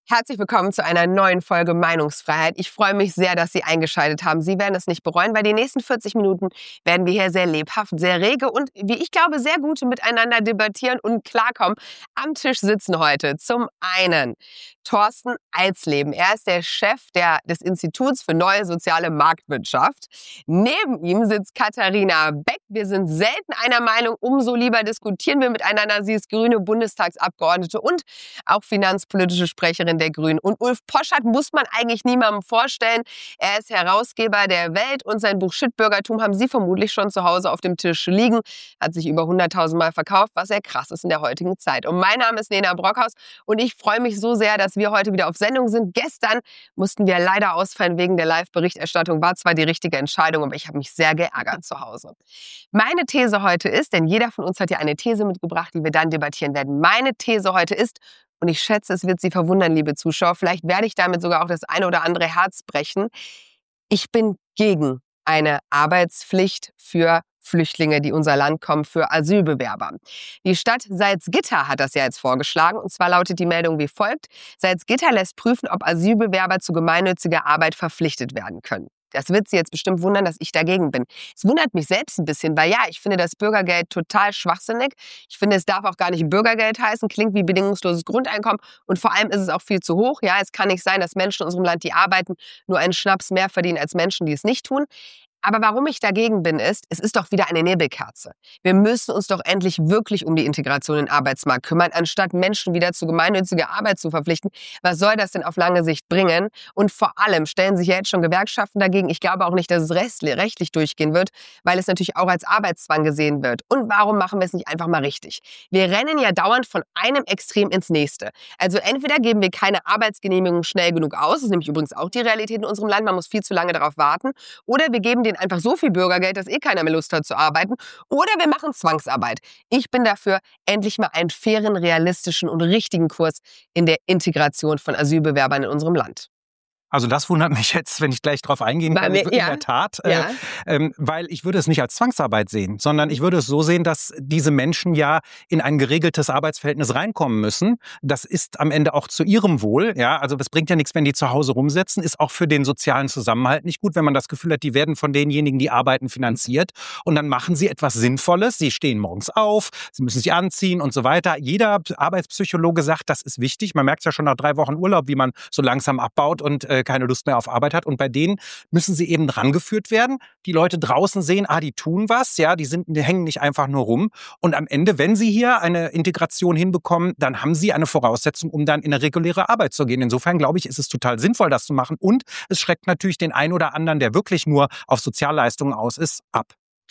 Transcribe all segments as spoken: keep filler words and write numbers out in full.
Herzlich willkommen zu einer neuen Folge Meinungsfreiheit. Ich freue mich sehr, dass Sie eingeschaltet haben. Sie werden es nicht bereuen, weil die nächsten vierzig Minuten werden wir hier sehr lebhaft, sehr rege und, wie ich glaube, sehr gut miteinander debattieren und klarkommen. Am Tisch sitzen heute zum einen Thorsten Eidsleben. Er ist der Chef der, des Instituts für neue soziale Marktwirtschaft. Neben ihm sitzt Katharina Beck. Wir sind selten einer Meinung, umso lieber diskutieren wir miteinander. Sie ist grüne Bundestagsabgeordnete und auch finanzpolitische Sprecherin der Grünen. Und Ulf Poschardt muss man eigentlich niemandem vorstellen. Er ist Herausgeber der Welt und sein Buch Shitbürgertum haben Sie vermutlich schon zu Hause auf dem Tisch liegen. Hat sich über hunderttausend Mal verkauft, was sehr krass ist in der heutigen Zeit. Und mein Name ist Lena Brockhaus und ich freue mich so sehr, dass wir heute wieder auf Sendung sind. Gestern mussten wir leider ausfallen wegen der Live-Berichterstattung. War zwar die richtige Entscheidung, aber ich habe mich sehr geärgert zu Hause. Meine These heute ist, denn jeder von uns hat ja eine These mitgebracht, die wir dann debattieren werden. Meine These heute ist, und ich schätze, es wird Sie verwundern, liebe Zuschauer, vielleicht werde ich damit sogar auch das eine oder andere Herz brechen. Ich bin gegen eine Arbeitspflicht für Flüchtlinge, die in unser Land kommen, für Asylbewerber. Die Stadt Salzgitter hat das ja jetzt vorgeschlagen, und zwar lautet die Meldung wie folgt: Salzgitter lässt prüfen, ob Asylbewerber zu gemeinnütziger Arbeit verpflichtet werden können. Das wird Sie jetzt bestimmt wundern, dass ich dagegen bin. Es wundert mich selbst ein bisschen, weil ja, ich finde das Bürgergeld total schwachsinnig. Ich finde, es darf auch gar nicht Bürgergeld heißen, klingt wie bedingungsloses Grundeinkommen und vor allem ist es auch viel zu hoch. Ja, es kann nicht sein, dass Menschen in unserem Land, die arbeiten, nur einen Schnaps mehr verdienen als Menschen, die es nicht tun. Aber warum ich dagegen bin, ist, es ist doch wieder eine Nebelkerze. Wir müssen uns doch endlich wirklich um die Integration in den Arbeitsmarkt kümmern, anstatt Menschen wieder zu gemeinnütziger Arbeit zu verpflichten. Was soll das denn auf lange Sicht bringen? Und vor allem stellen sich ja jetzt schon Gewerkschaften dagegen. Ich glaube auch nicht, dass es rechtlich durchgehen wird, weil es natürlich auch als Arbeitszwang gesehen wird. Und warum machen wir es nicht einfach mal richtig? Wir rennen ja dauernd von einem Extrem ins nächste. Also entweder geben wir keine Arbeitsgenehmigung schnell genug aus, das ist nämlich übrigens auch die Realität in unserem Land, man muss viel zu lange darauf warten, oder wir geben den einfach so viel Bürgergeld, dass eh keiner mehr Lust hat zu arbeiten. Oder wir machen Zwangsarbeit. Ich bin dafür, endlich mal einen fairen, realistischen und richtigen Kurs in der Integration von Asylbewerbern in unserem Land. Also das wundert mich jetzt, wenn ich gleich drauf eingehen kann, in ja. der Tat, ja. äh, ähm, weil ich würde es nicht als Zwangsarbeit sehen, sondern ich würde es so sehen, dass diese Menschen ja in ein geregeltes Arbeitsverhältnis reinkommen müssen. Das ist am Ende auch zu ihrem Wohl. Ja, also es bringt ja nichts, wenn die zu Hause rumsitzen, ist auch für den sozialen Zusammenhalt nicht gut, wenn man das Gefühl hat, die werden von denjenigen, die arbeiten, finanziert. Und dann machen sie etwas Sinnvolles. Sie stehen morgens auf, sie müssen sich anziehen und so weiter. Jeder Arbeitspsychologe sagt, das ist wichtig. Man merkt es ja schon nach drei Wochen Urlaub, wie man so langsam abbaut und äh, keine Lust mehr auf Arbeit hat. Und bei denen müssen sie eben rangeführt werden. Die Leute draußen sehen, ah, die tun was, ja, die sind, die hängen nicht einfach nur rum. Und am Ende, wenn sie hier eine Integration hinbekommen, dann haben sie eine Voraussetzung, um dann in eine reguläre Arbeit zu gehen. Insofern, glaube ich, ist es total sinnvoll, das zu machen. Und es schreckt natürlich den einen oder anderen, der wirklich nur auf Sozialleistungen aus ist, ab.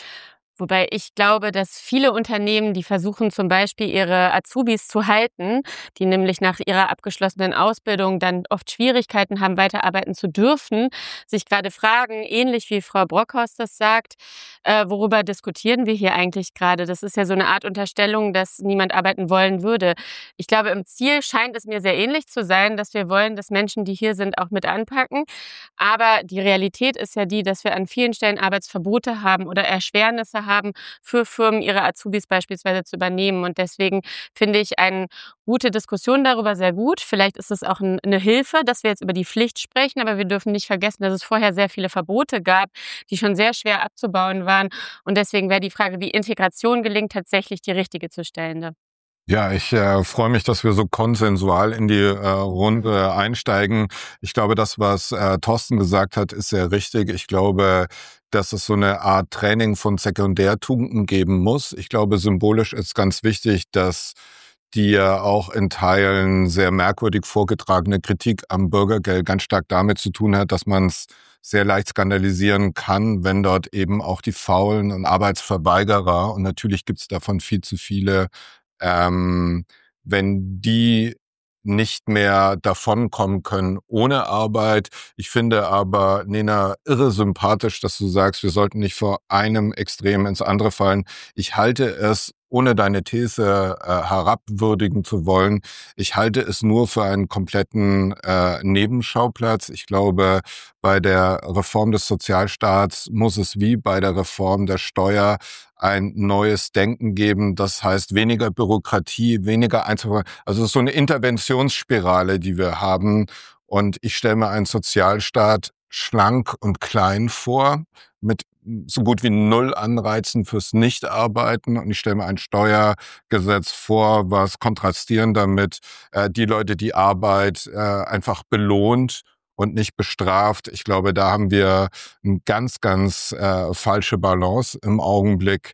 Wobei ich glaube, dass viele Unternehmen, die versuchen zum Beispiel ihre Azubis zu halten, die nämlich nach ihrer abgeschlossenen Ausbildung dann oft Schwierigkeiten haben, weiterarbeiten zu dürfen, sich gerade fragen, ähnlich wie Frau Brockhaus das sagt, äh, worüber diskutieren wir hier eigentlich gerade? Das ist ja so eine Art Unterstellung, dass niemand arbeiten wollen würde. Ich glaube, im Ziel scheint es mir sehr ähnlich zu sein, dass wir wollen, dass Menschen, die hier sind, auch mit anpacken. Aber die Realität ist ja die, dass wir an vielen Stellen Arbeitsverbote haben oder Erschwernisse haben, für Firmen ihre Azubis beispielsweise zu übernehmen. Und deswegen finde ich eine gute Diskussion darüber sehr gut. Vielleicht ist es auch eine Hilfe, dass wir jetzt über die Pflicht sprechen, aber wir dürfen nicht vergessen, dass es vorher sehr viele Verbote gab, die schon sehr schwer abzubauen waren. Und deswegen wäre die Frage, wie Integration gelingt, tatsächlich die richtige zu stellende. Ja, ich äh, freue mich, dass wir so konsensual in die äh, Runde einsteigen. Ich glaube, das, was äh, Thorsten gesagt hat, ist sehr richtig. Ich glaube, dass es so eine Art Training von Sekundärtugenden geben muss. Ich glaube, symbolisch ist ganz wichtig, dass die ja auch in Teilen sehr merkwürdig vorgetragene Kritik am Bürgergeld ganz stark damit zu tun hat, dass man es sehr leicht skandalisieren kann, wenn dort eben auch die Faulen und Arbeitsverweigerer, und natürlich gibt es davon viel zu viele, Ähm, wenn die nicht mehr davonkommen können ohne Arbeit. Ich finde aber, Nena, irre sympathisch, dass du sagst, wir sollten nicht vor einem Extrem ins andere fallen. Ich halte es, ohne deine These äh, herabwürdigen zu wollen, ich halte es nur für einen kompletten äh, Nebenschauplatz. Ich glaube, bei der Reform des Sozialstaats muss es wie bei der Reform der Steuer ein neues Denken geben. Das heißt weniger Bürokratie, weniger Einzelfall. Also es ist so eine Interventionsspirale, die wir haben. Und ich stelle mir einen Sozialstaat schlank und klein vor, mit so gut wie null Anreizen fürs Nichtarbeiten. Und ich stelle mir ein Steuergesetz vor, was kontrastieren damit äh, die Leute, die Arbeit äh, einfach belohnt und nicht bestraft. Ich glaube, da haben wir eine ganz, ganz äh, falsche Balance im Augenblick.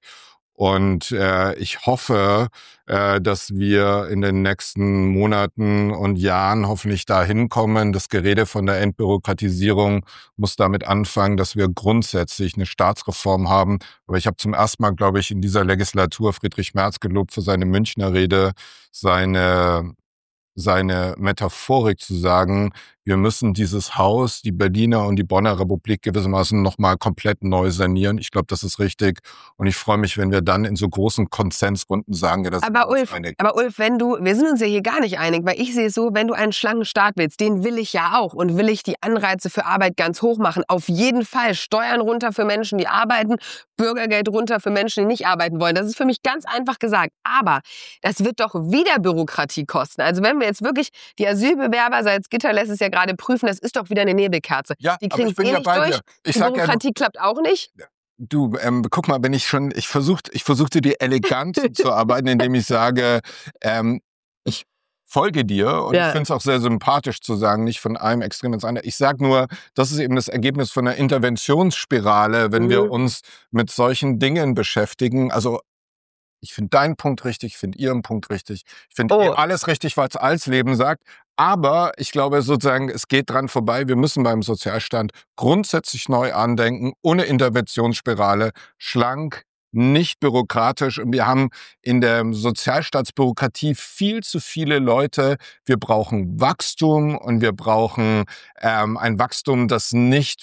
Und äh, ich hoffe, äh, dass wir in den nächsten Monaten und Jahren hoffentlich dahin kommen. Das Gerede von der Entbürokratisierung muss damit anfangen, dass wir grundsätzlich eine Staatsreform haben. Aber ich habe zum ersten Mal, glaube ich, in dieser Legislatur Friedrich Merz gelobt für seine Münchner Rede, seine seine Metaphorik zu sagen, wir müssen dieses Haus, die Berliner und die Bonner Republik gewissermaßen nochmal komplett neu sanieren. Ich glaube, das ist richtig. Und ich freue mich, wenn wir dann in so großen Konsensrunden sagen, ja, das aber ist Ulf, einig. aber Ulf, wenn du, wir sind uns ja hier gar nicht einig, weil ich sehe es so, wenn du einen schlanken Staat willst, den will ich ja auch und will ich die Anreize für Arbeit ganz hoch machen. Auf jeden Fall Steuern runter für Menschen, die arbeiten, Bürgergeld runter für Menschen, die nicht arbeiten wollen. Das ist für mich ganz einfach gesagt. Aber das wird doch wieder Bürokratie kosten. Also wenn wir jetzt wirklich die Asylbewerber, Salzgitter lässt es ja gerade prüfen, das ist doch wieder eine Nebelkerze. Ja, die aber kriegen ich es bin eh ja nicht bei durch. dir. Ich Die sag ja, Bürokratie klappt auch nicht. Du, ähm, guck mal, wenn ich schon, ich versucht, ich versuchte die elegant zu arbeiten, indem ich sage, ähm, ich folge dir und Ja. ich finde es auch sehr sympathisch zu sagen, nicht von einem Extrem ins andere. Ich sage nur, das ist eben das Ergebnis von einer Interventionsspirale, wenn Mhm. wir uns mit solchen Dingen beschäftigen. Also ich finde deinen Punkt richtig, ich finde ihren Punkt richtig. Ich finde Oh. eh alles richtig, was Alsleben sagt. Aber ich glaube sozusagen, es geht dran vorbei. Wir müssen beim Sozialstaat grundsätzlich neu andenken, ohne Interventionsspirale, schlank, nicht bürokratisch. Und wir haben in der Sozialstaatsbürokratie viel zu viele Leute. Wir brauchen Wachstum und wir brauchen ähm, ein Wachstum, das nicht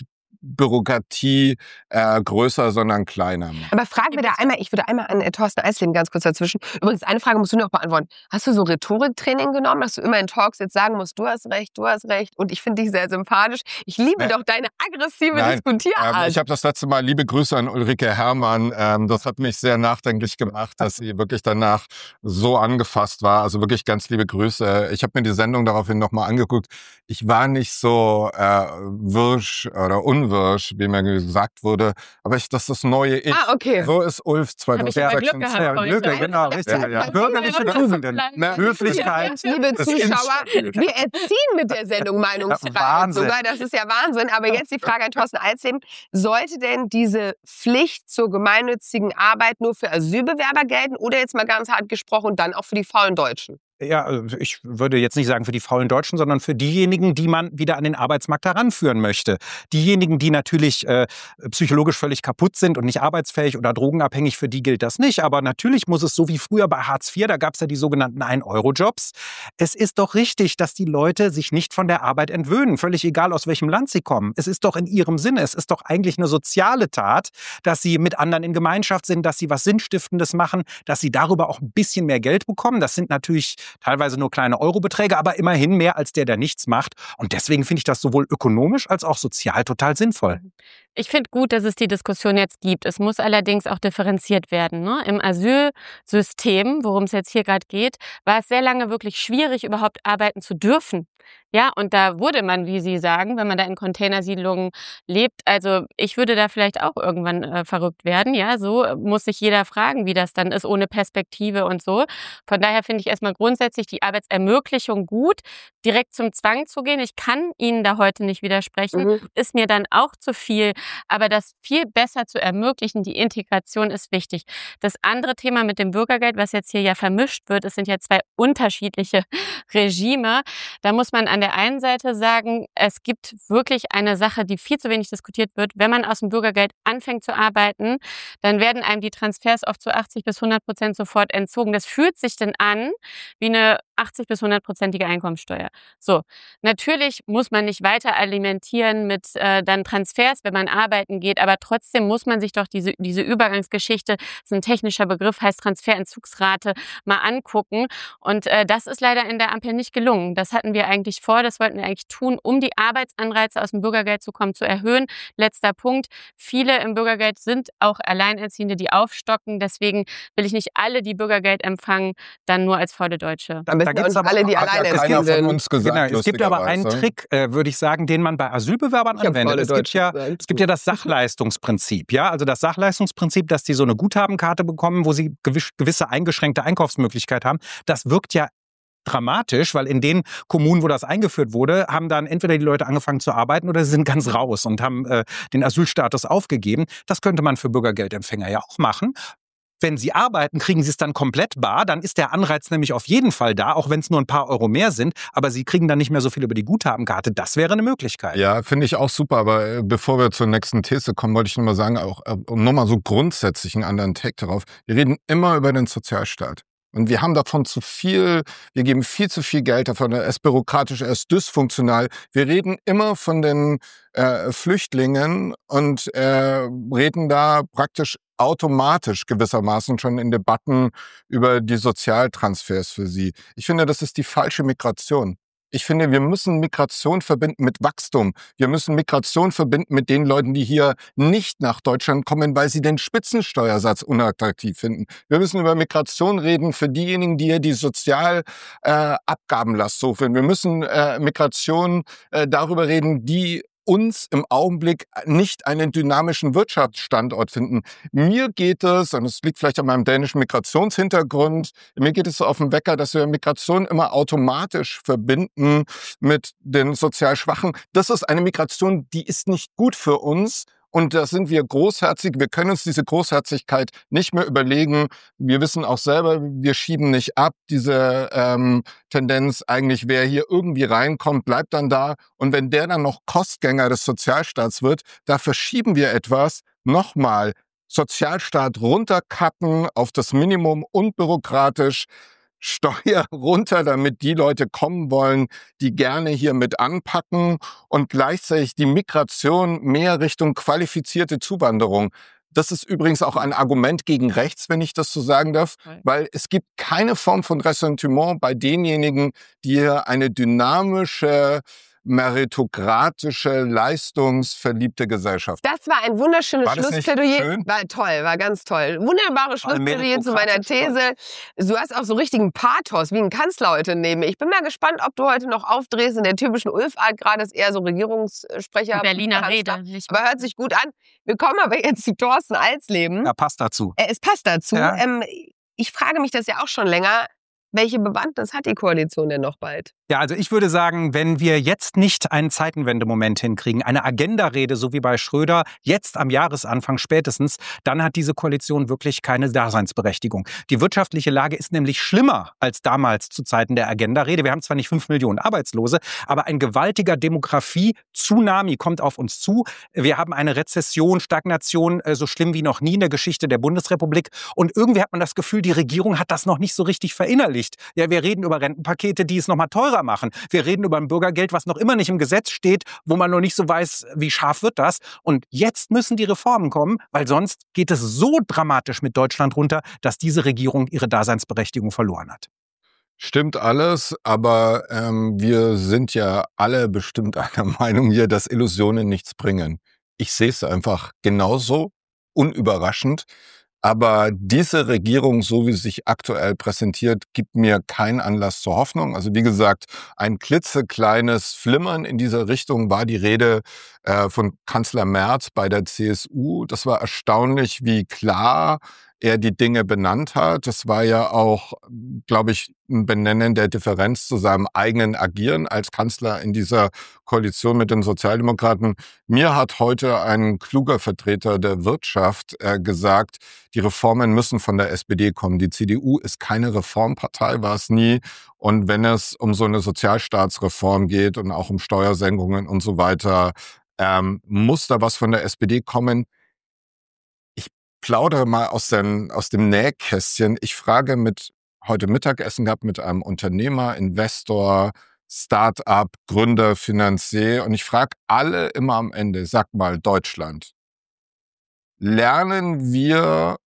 Bürokratie äh, größer, sondern kleiner macht. Aber fragen wir da einmal, ich würde einmal an äh, Thorsten Eisleben ganz kurz dazwischen. Übrigens, eine Frage musst du noch beantworten. Hast du so Rhetoriktraining genommen, dass du immer in Talks jetzt sagen musst, du hast recht, du hast recht und ich finde dich sehr sympathisch. Ich liebe Nee. doch deine aggressive Nein, Diskutierart. Ähm, ich habe das letzte Mal, liebe Grüße an Ulrike Herrmann, ähm, das hat mich sehr nachdenklich gemacht, dass sie wirklich danach so angefasst war. Also wirklich ganz liebe Grüße. Ich habe mir die Sendung daraufhin nochmal angeguckt. Ich war nicht so äh, wirsch oder unwirsch, wie mir gesagt wurde, aber ich, das ist das neue Ich. Ah, okay. So ist Ulf Hab ich aber Glück zweitausendsechsundzwanzig. gehabt heute. Glück, genau, richtig. Ja, ja. Bürgerliche Ja. Tugenden, Ja. Höflichkeit. Liebe das Zuschauer, Inst- wir erziehen mit der Sendung Meinungsfreiheit Wahnsinn. sogar. Das ist ja Wahnsinn. Aber jetzt die Frage an Thorsten Eisleben. Sollte denn diese Pflicht zur gemeinnützigen Arbeit nur für Asylbewerber gelten oder jetzt mal ganz hart gesprochen dann auch für die faulen Deutschen? Ja, ich würde jetzt nicht sagen für die faulen Deutschen, sondern für diejenigen, die man wieder an den Arbeitsmarkt heranführen möchte. Diejenigen, die natürlich äh, psychologisch völlig kaputt sind und nicht arbeitsfähig oder drogenabhängig, für die gilt das nicht. Aber natürlich muss es so wie früher bei Hartz vier, da gab es ja die sogenannten ein-Euro-Jobs. Es ist doch richtig, dass die Leute sich nicht von der Arbeit entwöhnen, völlig egal aus welchem Land sie kommen. Es ist doch in ihrem Sinne, es ist doch eigentlich eine soziale Tat, dass sie mit anderen in Gemeinschaft sind, dass sie was Sinnstiftendes machen, dass sie darüber auch ein bisschen mehr Geld bekommen. Das sind natürlich teilweise nur kleine Eurobeträge, aber immerhin mehr als der, der nichts macht. Und deswegen finde ich das sowohl ökonomisch als auch sozial total sinnvoll. Ich finde gut, dass es die Diskussion jetzt gibt. Es muss allerdings auch differenziert werden. Ne? Im Asylsystem, worum es jetzt hier gerade geht, war es sehr lange wirklich schwierig, überhaupt arbeiten zu dürfen. Ja, und da wurde man, wie Sie sagen, wenn man da in Containersiedlungen lebt, also ich würde da vielleicht auch irgendwann äh, verrückt werden. Ja, so muss sich jeder fragen, wie das dann ist, ohne Perspektive und so. Von daher finde ich erstmal grundsätzlich die Arbeitsermöglichung gut, direkt zum Zwang zu gehen. Ich kann Ihnen da heute nicht widersprechen, Mhm. ist mir dann auch zu viel. Aber das viel besser zu ermöglichen, die Integration ist wichtig. Das andere Thema mit dem Bürgergeld, was jetzt hier ja vermischt wird, es sind ja zwei unterschiedliche Regime. Da muss man an der einen Seite sagen, es gibt wirklich eine Sache, die viel zu wenig diskutiert wird. Wenn man aus dem Bürgergeld anfängt zu arbeiten, dann werden einem die Transfers oft zu achtzig bis hundert Prozent sofort entzogen. Das fühlt sich denn an wie eine achtzig bis hundert-prozentige Einkommensteuer. So, natürlich muss man nicht weiter alimentieren mit äh, dann Transfers, wenn man arbeiten geht. Aber trotzdem muss man sich doch diese, diese Übergangsgeschichte, das ist ein technischer Begriff, heißt Transferentzugsrate, mal angucken. Und äh, das ist leider in der Ampel nicht gelungen. Das hatten wir eigentlich vor, das wollten wir eigentlich tun, um die Arbeitsanreize aus dem Bürgergeld zu kommen, zu erhöhen. Letzter Punkt. Viele im Bürgergeld sind auch Alleinerziehende, die aufstocken. Deswegen will ich nicht alle, die Bürgergeld empfangen, dann nur als faule Deutsche. Dann da gibt es aber alle, die alleinerziehend sind. Uns gesagt, genau, es gibt aber einen Trick, äh, würde ich sagen, den man bei Asylbewerbern anwendet. Es gibt, ja, es gibt ja das Sachleistungsprinzip. Ja? Also das Sachleistungsprinzip, dass die so eine Guthabenkarte bekommen, wo sie gewiss, gewisse eingeschränkte Einkaufsmöglichkeit haben. Das wirkt ja dramatisch, weil in den Kommunen, wo das eingeführt wurde, haben dann entweder die Leute angefangen zu arbeiten oder sie sind ganz raus und haben äh, den Asylstatus aufgegeben. Das könnte man für Bürgergeldempfänger ja auch machen. Wenn sie arbeiten, kriegen sie es dann komplett bar, dann ist der Anreiz nämlich auf jeden Fall da, auch wenn es nur ein paar Euro mehr sind, aber sie kriegen dann nicht mehr so viel über die Guthabenkarte. Das wäre eine Möglichkeit. Ja, finde ich auch super, aber bevor wir zur nächsten These kommen, wollte ich nur mal sagen, auch um nochmal so grundsätzlich einen anderen Take darauf. Wir reden immer über den Sozialstaat. Und wir haben davon zu viel, wir geben viel zu viel Geld davon, er ist bürokratisch, er ist dysfunktional. Wir reden immer von den äh, Flüchtlingen und äh, reden da praktisch automatisch gewissermaßen schon in Debatten über die Sozialtransfers für sie. Ich finde, das ist die falsche Migration. Ich finde, wir müssen Migration verbinden mit Wachstum. Wir müssen Migration verbinden mit den Leuten, die hier nicht nach Deutschland kommen, weil sie den Spitzensteuersatz unattraktiv finden. Wir müssen über Migration reden für diejenigen, die hier die Sozialabgabenlast äh, so finden. Wir müssen äh, Migration äh, darüber reden, die uns im Augenblick nicht einen dynamischen Wirtschaftsstandort finden. Mir geht es, und es liegt vielleicht an meinem dänischen Migrationshintergrund, mir geht es so auf den Wecker, dass wir Migration immer automatisch verbinden mit den sozial Schwachen. Das ist eine Migration, die ist nicht gut für uns. Und da sind wir großherzig. Wir können uns diese Großherzigkeit nicht mehr überlegen. Wir wissen auch selber, wir schieben nicht ab. Diese ähm, Tendenz eigentlich, wer hier irgendwie reinkommt, bleibt dann da. Und wenn der dann noch Kostgänger des Sozialstaats wird, da verschieben wir etwas. Nochmal, Sozialstaat runterkappen auf das Minimum, unbürokratisch. Steuer runter, damit die Leute kommen wollen, die gerne hier mit anpacken und gleichzeitig die Migration mehr Richtung qualifizierte Zuwanderung. Das ist übrigens auch ein Argument gegen rechts, wenn ich das so sagen darf, weil es gibt keine Form von Ressentiment bei denjenigen, die hier eine dynamische, meritokratische, leistungsverliebte Gesellschaft. Das war ein wunderschönes war Schlussplädoyer. War toll, war ganz toll. Wunderbares Schlussplädoyer zu meiner These. Du hast auch so richtigen Pathos, wie ein Kanzler heute neben mir. Ich bin mal gespannt, ob du heute noch aufdrehst in der typischen Ulf-Art. Gerade ist eher so Regierungssprecher. Berliner Rede. Aber hört sich gut an. Wir kommen aber jetzt zu Thorsten Alsleben. Ja, passt dazu. Äh, es passt dazu. Ja. Ähm, ich frage mich das ja auch schon länger. Welche Bewandtnis hat die Koalition denn noch bald? Ja, also ich würde sagen, wenn wir jetzt nicht einen Zeitenwendemoment hinkriegen, eine Agenda-Rede, so wie bei Schröder, jetzt am Jahresanfang spätestens, dann hat diese Koalition wirklich keine Daseinsberechtigung. Die wirtschaftliche Lage ist nämlich schlimmer als damals zu Zeiten der Agenda-Rede. Wir haben zwar nicht fünf Millionen Arbeitslose, aber ein gewaltiger Demografie-Tsunami kommt auf uns zu. Wir haben eine Rezession, Stagnation, so schlimm wie noch nie in der Geschichte der Bundesrepublik. Und irgendwie hat man das Gefühl, die Regierung hat das noch nicht so richtig verinnerlicht. Ja, wir reden über Rentenpakete, die es nochmal teurer machen. Wir reden über ein Bürgergeld, was noch immer nicht im Gesetz steht, wo man noch nicht so weiß, wie scharf wird das. Und jetzt müssen die Reformen kommen, weil sonst geht es so dramatisch mit Deutschland runter, dass diese Regierung ihre Daseinsberechtigung verloren hat. Stimmt alles, aber ähm, wir sind ja alle bestimmt einer Meinung hier, dass Illusionen nichts bringen. Ich sehe es einfach genauso, unüberraschend. Aber diese Regierung, so wie sie sich aktuell präsentiert, gibt mir keinen Anlass zur Hoffnung. Also wie gesagt, ein klitzekleines Flimmern in dieser Richtung war die Rede äh, von Kanzler Merz bei der C S U. Das war erstaunlich, wie klar er die Dinge benannt hat. Das war ja auch, glaube ich, ein Benennen der Differenz zu seinem eigenen Agieren als Kanzler in dieser Koalition mit den Sozialdemokraten. Mir hat heute ein kluger Vertreter der Wirtschaft äh, gesagt, die Reformen müssen von der S P D kommen. Die C D U ist keine Reformpartei, war es nie. Und wenn es um so eine Sozialstaatsreform geht und auch um Steuersenkungen und so weiter, ähm, muss da was von der S P D kommen. Plaudere mal aus, den, aus dem Nähkästchen. Ich frage mit heute Mittagessen gehabt mit einem Unternehmer, Investor, Start-up, Gründer, Finanzier. Und ich frage alle immer am Ende, sag mal, Deutschland, lernen wir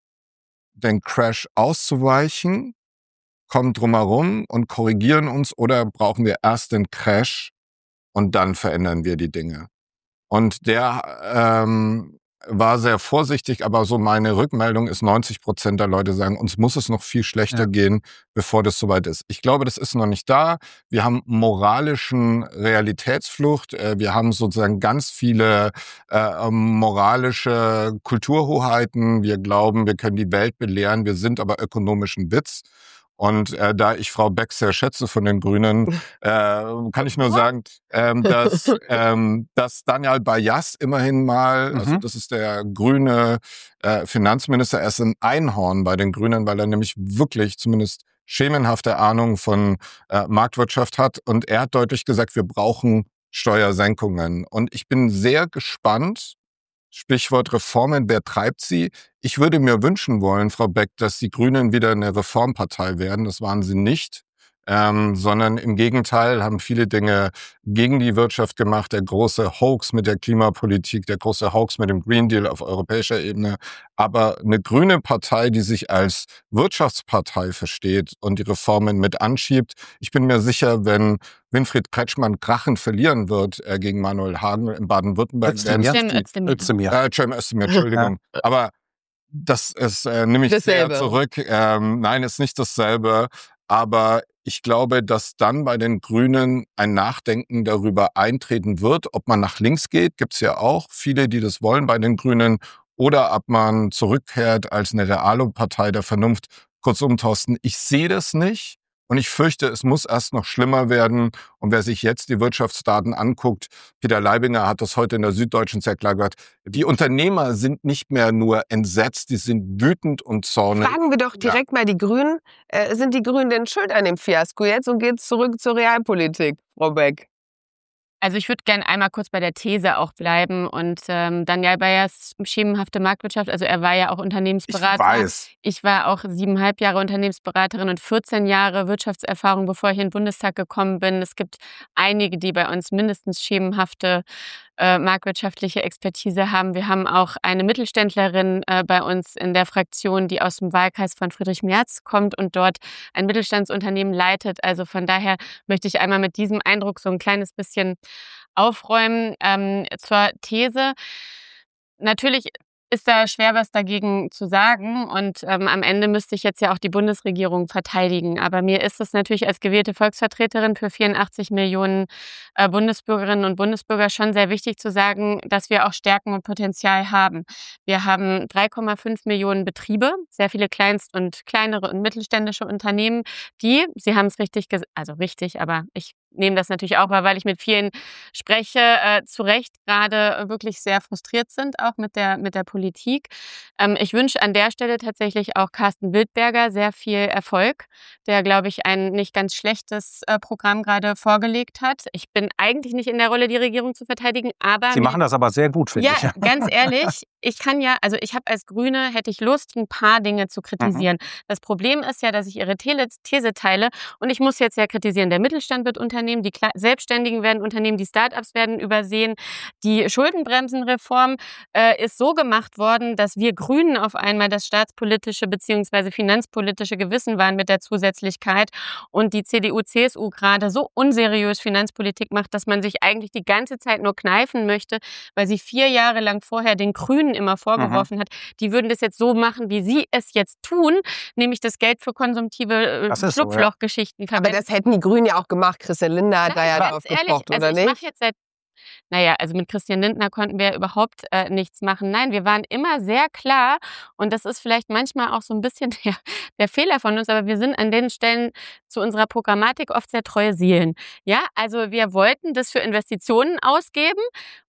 den Crash auszuweichen, kommen drumherum und korrigieren uns, oder brauchen wir erst den Crash und dann verändern wir die Dinge? Und der ähm, war sehr vorsichtig, aber so meine Rückmeldung ist, neunzig Prozent der Leute sagen, uns muss es noch viel schlechter ja. gehen, bevor das soweit ist. Ich glaube, das ist noch nicht da. Wir haben moralischen Realitätsflucht. Wir haben sozusagen ganz viele äh, moralische Kulturhoheiten. Wir glauben, wir können die Welt belehren. Wir sind aber ökonomischen Witz. Und äh, da ich Frau Beck sehr schätze von den Grünen, äh, kann ich nur sagen, ähm, dass, ähm, dass Daniel Bayas immerhin mal, mhm. also das ist der grüne äh, Finanzminister, er ist ein Einhorn bei den Grünen, weil er nämlich wirklich zumindest schemenhafte Ahnung von äh, Marktwirtschaft hat. Und er hat deutlich gesagt, wir brauchen Steuersenkungen. Und ich bin sehr gespannt, Stichwort Reformen, wer treibt sie? Ich würde mir wünschen wollen, Frau Beck, dass die Grünen wieder eine Reformpartei werden. Das waren sie nicht, ähm, sondern im Gegenteil haben viele Dinge gegen die Wirtschaft gemacht. Der große Hoax mit der Klimapolitik, der große Hoax mit dem Green Deal auf europäischer Ebene. Aber eine grüne Partei, die sich als Wirtschaftspartei versteht und die Reformen mit anschiebt. Ich bin mir sicher, wenn Winfried Kretschmann krachend verlieren wird äh, gegen Manuel Hagen in Baden-Württemberg. Cem Özdemir. Äh, Cem Özdemir, Entschuldigung. Aber das ist, äh, nehme ich sehr zurück. Ähm, nein, ist nicht dasselbe. Aber ich glaube, dass dann bei den Grünen ein Nachdenken darüber eintreten wird, ob man nach links geht. Gibt es ja auch viele, die das wollen bei den Grünen. Oder ob man zurückkehrt als eine Realo-Partei der Vernunft. Kurzum, Thorsten, ich sehe das nicht. Und ich fürchte, es muss erst noch schlimmer werden. Und wer sich jetzt die Wirtschaftsdaten anguckt, Peter Leibinger hat das heute in der Süddeutschen sehr klar gesagt, die Unternehmer sind nicht mehr nur entsetzt, die sind wütend und zornig. Fragen wir doch direkt ja. mal die Grünen. Äh, sind die Grünen denn schuld an dem Fiasko jetzt? Und geht's zurück zur Realpolitik, Frau Beck? Also ich würde gerne einmal kurz bei der These auch bleiben und ähm, Daniel Bayas schemenhafte Marktwirtschaft, also er war ja auch Unternehmensberater. Ich weiß. Ich war auch siebeneinhalb Jahre Unternehmensberaterin und vierzehn Jahre Wirtschaftserfahrung, bevor ich in den Bundestag gekommen bin. Es gibt einige, die bei uns mindestens schemenhafte äh, marktwirtschaftliche Expertise haben. Wir haben auch eine Mittelständlerin äh, bei uns in der Fraktion, die aus dem Wahlkreis von Friedrich Merz kommt und dort ein Mittelstandsunternehmen leitet. Also von daher möchte ich einmal mit diesem Eindruck so ein kleines bisschen aufräumen. Ähm, zur These. Natürlich ist da schwer was dagegen zu sagen und ähm, am Ende müsste ich jetzt ja auch die Bundesregierung verteidigen. Aber mir ist es natürlich als gewählte Volksvertreterin für vierundachtzig Millionen äh, Bundesbürgerinnen und Bundesbürger schon sehr wichtig zu sagen, dass wir auch Stärken und Potenzial haben. Wir haben drei Komma fünf Millionen Betriebe, sehr viele kleinst- und kleinere und mittelständische Unternehmen, die, Sie haben es richtig gesagt, also richtig, aber ich nehme das natürlich auch wahr, weil ich mit vielen spreche, äh, zu Recht gerade wirklich sehr frustriert sind, auch mit der, mit der Politik. Ähm, ich wünsche an der Stelle tatsächlich auch Carsten Wildberger sehr viel Erfolg, der, glaube ich, ein nicht ganz schlechtes äh, Programm gerade vorgelegt hat. Ich bin eigentlich nicht in der Rolle, die Regierung zu verteidigen, aber... Sie machen das aber sehr gut, finde ja, ich. Ja, ganz ehrlich, ich kann ja, also ich habe als Grüne, hätte ich Lust, ein paar Dinge zu kritisieren. Mhm. Das Problem ist ja, dass ich Ihre These teile und ich muss jetzt ja kritisieren, der Mittelstand wird Unternehmen, die Selbstständigen werden Unternehmen, die Start-ups werden übersehen. Die Schuldenbremsenreform äh, ist so gemacht worden, dass wir Grünen auf einmal das staatspolitische bzw. finanzpolitische Gewissen waren mit der Zusätzlichkeit und die C D U C S U gerade so unseriös Finanzpolitik macht, dass man sich eigentlich die ganze Zeit nur kneifen möchte, weil sie vier Jahre lang vorher den Grünen immer vorgeworfen mhm. hat, die würden das jetzt so machen, wie sie es jetzt tun, nämlich das Geld für konsumtive äh, Schlupflochgeschichten so, ja. Aber das hätten die Grünen ja auch gemacht, Christian Lindner hat da ja drauf gepocht, oder also nicht? Ich mache jetzt seit Naja, also mit Christian Lindner konnten wir überhaupt äh, nichts machen. Nein, wir waren immer sehr klar und das ist vielleicht manchmal auch so ein bisschen der, der Fehler von uns, aber wir sind an den Stellen zu unserer Programmatik oft sehr treue Seelen. Ja, also wir wollten das für Investitionen ausgeben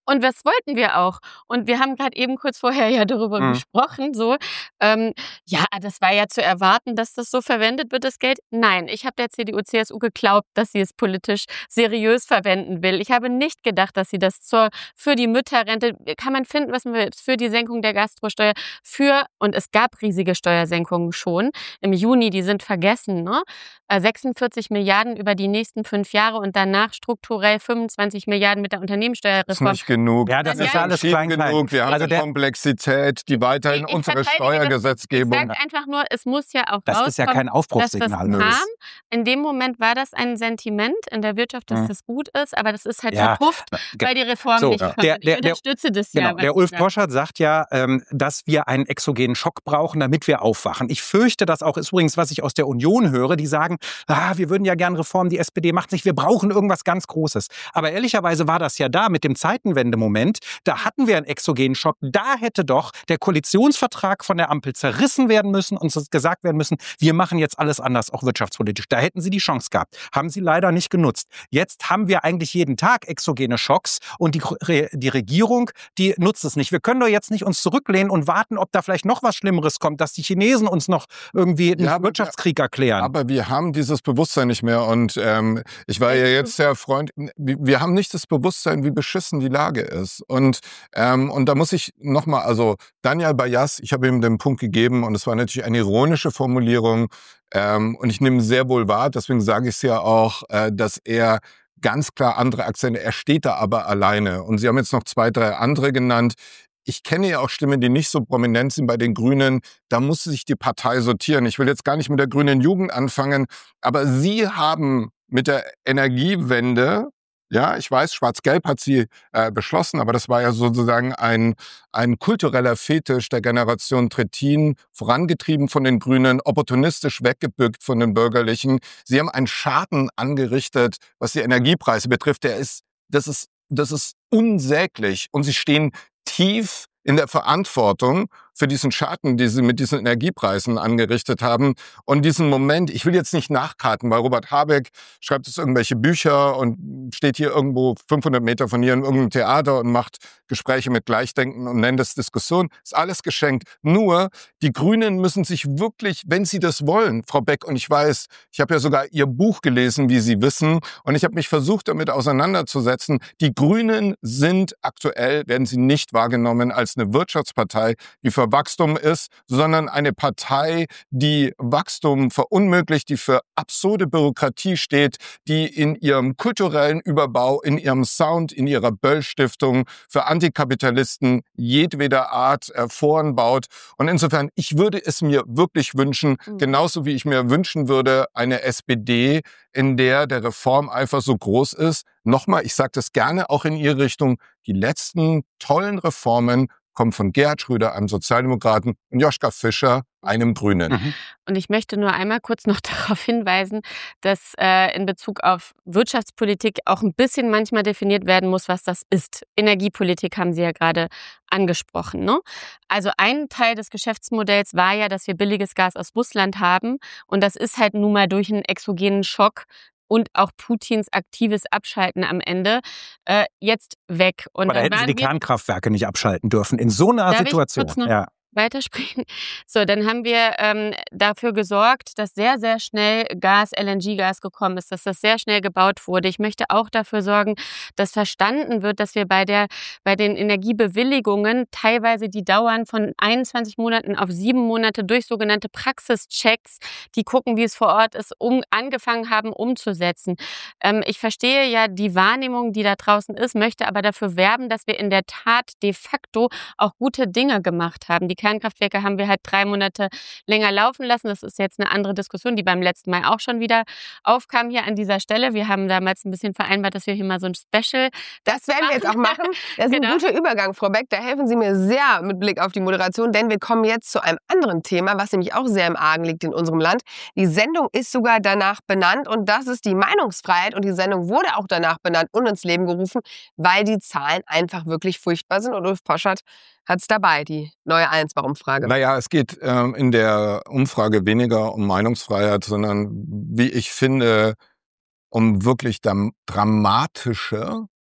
Und das wollten wir auch. Und wir haben gerade eben kurz vorher ja darüber mhm. gesprochen, so, ähm, ja, das war ja zu erwarten, dass das so verwendet wird, das Geld. Nein, ich habe der C D U C S U geglaubt, dass sie es politisch seriös verwenden will. Ich habe nicht gedacht, dass sie das zur, für die Mütterrente, kann man finden, was man will, für die Senkung der Gastrosteuer, für, und es gab riesige Steuersenkungen schon im Juni, die sind vergessen, ne? sechsundvierzig Milliarden über die nächsten fünf Jahre und danach strukturell fünfundzwanzig Milliarden mit der Unternehmenssteuerreform. Ist nicht genug. Ja, das Dann ist ja, alles Schief klein, klein. genug. Wir haben Also eine der- Komplexität, die weiterhin Ich- ich unsere verteidige Steuergesetzgebung. Ich sage einfach nur, es muss ja auch Das rauskommen, ist ja kein dass Aufbruchssignal. das Nö. kam. In dem Moment war das ein Sentiment in der Wirtschaft, dass Mhm. das gut ist, aber das ist halt Ja, verpufft, ge- weil die Reform so, nicht ja. kommt. Der- Ich der- der- unterstütze das Genau, ja. was der Sie Ulf sagen. Poschardt sagt ja, ähm, dass wir einen exogenen Schock brauchen, damit wir aufwachen. Ich fürchte, das auch ist übrigens, was ich aus der Union höre, die sagen, ah, wir würden ja gern Reformen, die S P D macht nicht, wir brauchen irgendwas ganz Großes. Aber ehrlicherweise war das ja da mit dem Zeitenwendemoment, da hatten wir einen exogenen Schock. Da hätte doch der Koalitionsvertrag von der Ampel zerrissen werden müssen und es gesagt werden müssen, wir machen jetzt alles anders, auch wirtschaftspolitisch. Da hätten sie die Chance gehabt. Haben sie leider nicht genutzt. Jetzt haben wir eigentlich jeden Tag exogene Schocks und die, Re- die Regierung, die nutzt es nicht. Wir können doch jetzt nicht uns zurücklehnen und warten, ob da vielleicht noch was Schlimmeres kommt, dass die Chinesen uns noch irgendwie einen Ja, aber- Wirtschaftskrieg erklären. Aber wir haben dieses Bewusstsein nicht mehr. Und ähm, ich war ja jetzt der Freund, wir haben nicht das Bewusstsein, wie beschissen die Lage ist. Und, ähm, und da muss ich nochmal, also Daniel Bayas, ich habe ihm den Punkt gegeben und es war natürlich eine ironische Formulierung. Ähm, und ich nehme sehr wohl wahr, deswegen sage ich es ja auch, äh, dass er ganz klar andere Akzente, er steht da aber alleine. Und Sie haben jetzt noch zwei, drei andere genannt. Ich kenne ja auch Stimmen, die nicht so prominent sind bei den Grünen. Da muss sich die Partei sortieren. Ich will jetzt gar nicht mit der grünen Jugend anfangen, aber Sie haben mit der Energiewende, ja, ich weiß, Schwarz-Gelb hat sie äh, beschlossen, aber das war ja sozusagen ein, ein kultureller Fetisch der Generation Trittin, vorangetrieben von den Grünen, opportunistisch weggebückt von den Bürgerlichen. Sie haben einen Schaden angerichtet, was die Energiepreise betrifft. Der ist, das ist, das ist unsäglich. Und sie stehen tief in der Verantwortung für diesen Schaden, die sie mit diesen Energiepreisen angerichtet haben. Und diesen Moment, ich will jetzt nicht nachkarten, weil Robert Habeck schreibt jetzt irgendwelche Bücher und steht hier irgendwo fünfhundert Meter von hier in irgendeinem Theater und macht Gespräche mit Gleichdenken und nennt es Diskussion. Ist alles geschenkt. Nur, die Grünen müssen sich wirklich, wenn sie das wollen, Frau Beck, und ich weiß, ich habe ja sogar Ihr Buch gelesen, wie Sie wissen, und ich habe mich versucht, damit auseinanderzusetzen. Die Grünen sind aktuell, werden sie nicht wahrgenommen als eine Wirtschaftspartei, die für Wachstum ist, sondern eine Partei, die Wachstum verunmöglicht, die für absurde Bürokratie steht, die in ihrem kulturellen Überbau, in ihrem Sound, in ihrer Böll-Stiftung für Antikapitalisten jedweder Art äh, Foren baut. Und insofern, ich würde es mir wirklich wünschen, mhm. genauso wie ich mir wünschen würde, eine S P D, in der der Reformeifer so groß ist. Nochmal, ich sage das gerne auch in Ihre Richtung, die letzten tollen Reformen kommt von Gerhard Schröder, einem Sozialdemokraten, und Joschka Fischer, einem Grünen. Mhm. Und ich möchte nur einmal kurz noch darauf hinweisen, dass äh, in Bezug auf Wirtschaftspolitik auch ein bisschen manchmal definiert werden muss, was das ist. Energiepolitik haben Sie ja gerade angesprochen, ne? Also ein Teil des Geschäftsmodells war ja, dass wir billiges Gas aus Russland haben. Und das ist halt nun mal durch einen exogenen Schock und auch Putins aktives Abschalten am Ende äh, jetzt weg. Und Aber da dann hätten sie waren die wir- Kernkraftwerke nicht abschalten dürfen. In so einer Darf ich Situation. kurz noch- Ja. weitersprechen. So, dann haben wir ähm, dafür gesorgt, dass sehr, sehr schnell Gas, L N G-Gas gekommen ist, dass das sehr schnell gebaut wurde. Ich möchte auch dafür sorgen, dass verstanden wird, dass wir bei der bei den Energiebewilligungen teilweise die dauern von einundzwanzig Monaten auf sieben Monate durch sogenannte Praxischecks, die gucken, wie es vor Ort ist, um angefangen haben umzusetzen. Ähm, ich verstehe ja die Wahrnehmung, die da draußen ist, möchte aber dafür werben, dass wir in der Tat de facto auch gute Dinge gemacht haben. Die Kernkraftwerke haben wir halt drei Monate länger laufen lassen. Das ist jetzt eine andere Diskussion, die beim letzten Mal auch schon wieder aufkam hier an dieser Stelle. Wir haben damals ein bisschen vereinbart, dass wir hier mal so ein Special. Das werden wir jetzt auch machen. Das ist Genau. ein guter Übergang, Frau Beck. Da helfen Sie mir sehr mit Blick auf die Moderation, denn wir kommen jetzt zu einem anderen Thema, was nämlich auch sehr im Argen liegt in unserem Land. Die Sendung ist sogar danach benannt und das ist die Meinungsfreiheit. Und die Sendung wurde auch danach benannt und ins Leben gerufen, weil die Zahlen einfach wirklich furchtbar sind. Und Ulf Poschardt hat es dabei, die neue Allensbach-Umfrage. Naja, es geht ähm, in der Umfrage weniger um Meinungsfreiheit, sondern, wie ich finde, um wirklich dam- dramatische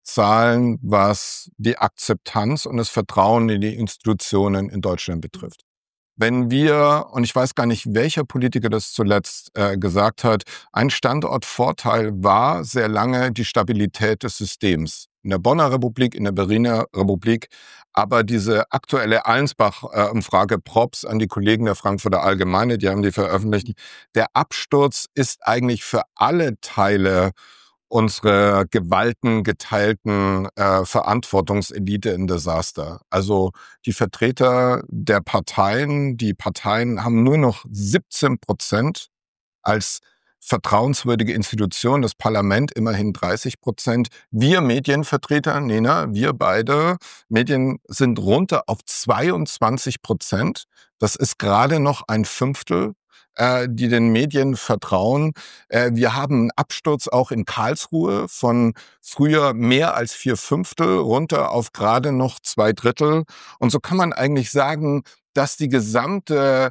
Zahlen, was die Akzeptanz und das Vertrauen in die Institutionen in Deutschland betrifft. Wenn wir, und ich weiß gar nicht, welcher Politiker das zuletzt äh, gesagt hat, ein Standortvorteil war sehr lange die Stabilität des Systems. In der Bonner Republik, in der Berliner Republik. Aber diese aktuelle Allensbach-Umfrage, Props an die Kollegen der Frankfurter Allgemeine, die haben die veröffentlicht. Der Absturz ist eigentlich für alle Teile unsere gewalten, geteilten äh, Verantwortungselite ein Desaster. Also die Vertreter der Parteien, die Parteien haben nur noch siebzehn Prozent als vertrauenswürdige Institution, das Parlament immerhin dreißig Prozent. Wir Medienvertreter, Nena, wir beide Medien sind runter auf zweiundzwanzig Prozent. Das ist gerade noch ein Fünftel, äh, die den Medien vertrauen. Äh, wir haben einen Absturz auch in Karlsruhe von früher mehr als vier Fünftel runter auf gerade noch zwei Drittel. Und so kann man eigentlich sagen, dass die gesamte